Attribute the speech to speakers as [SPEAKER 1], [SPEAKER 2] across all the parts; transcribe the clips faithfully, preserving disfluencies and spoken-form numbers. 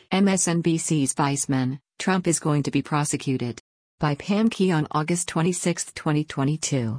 [SPEAKER 1] M S N B C's Weissman, Trump is going to be prosecuted. By Pam Key on August twenty-sixth, twenty twenty-two.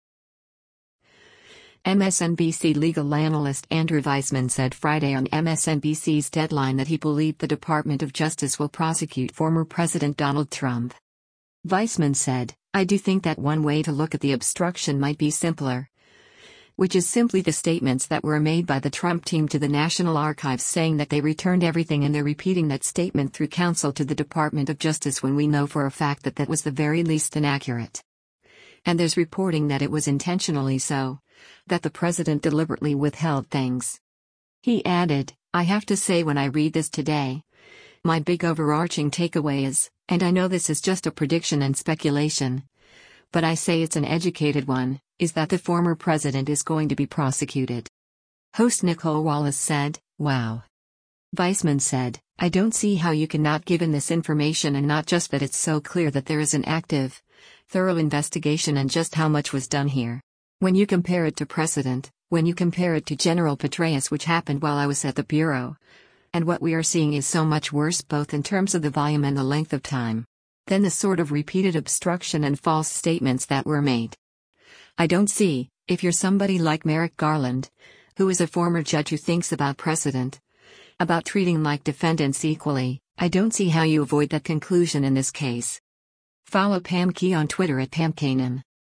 [SPEAKER 1] M S N B C legal analyst Andrew Weissman said Friday on M S N B C's Deadline that he believed the Department of Justice will prosecute former President Donald Trump. Weissman said, "I do think that one way to look at the obstruction might be simpler, which is simply the statements that were made by the Trump team to the National Archives saying that they returned everything, and they're repeating that statement through counsel to the Department of Justice when we know for a fact that that was the very least inaccurate. And there's reporting that it was intentionally so, that the president deliberately withheld things." He added, "I have to say, when I read this today, my big overarching takeaway is, and I know this is just a prediction and speculation, but I say it's an educated one, is that the former president is going to be prosecuted." Host Nicole Wallace said, "Wow." Weissman said, "I don't see how you can not given this information, and not just that, it's so clear that there is an active, thorough investigation and just how much was done here. When you compare it to precedent, when you compare it to General Petraeus, which happened while I was at the Bureau, and what we are seeing is so much worse, both in terms of the volume and the length of time, than the sort of repeated obstruction and false statements that were made. I don't see, if you're somebody like Merrick Garland, who is a former judge who thinks about precedent, about treating like defendants equally, I don't see how you avoid that conclusion in this case." Follow Pam Key on Twitter at Pam Kanan.